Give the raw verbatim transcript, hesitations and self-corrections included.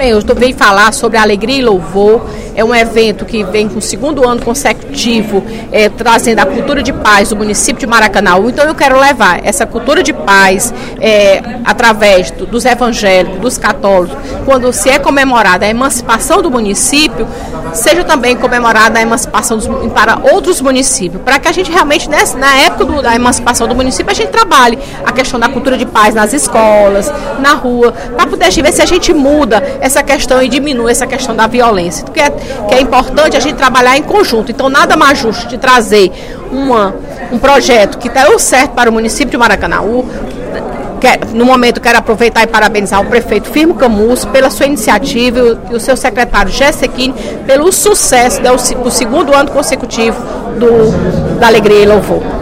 Bem, eu venho falar sobre Alegria e Louvor. É um evento que vem com o segundo ano consecutivo, é, trazendo a cultura de paz do município de Maracanaú. Então eu quero levar essa cultura de paz é, através do, dos evangélicos, dos católicos, quando se é comemorada a emancipação do município, seja também comemorada a emancipação dos, para outros municípios, para que a gente realmente, nessa, na época do, da emancipação do município, a gente trabalhe a questão da cultura de paz nas escolas, na rua, para poder ver se a gente muda essa questão e diminui essa questão da violência. Porque é, que é importante a gente trabalhar em conjunto. Então, nada mais justo de trazer uma, um projeto que deu certo para o município de Maracanaú. No momento, quero aproveitar e parabenizar o prefeito Firmo Camus pela sua iniciativa e o seu secretário Gessequini pelo sucesso do segundo ano consecutivo do, da Alegria e Louvor.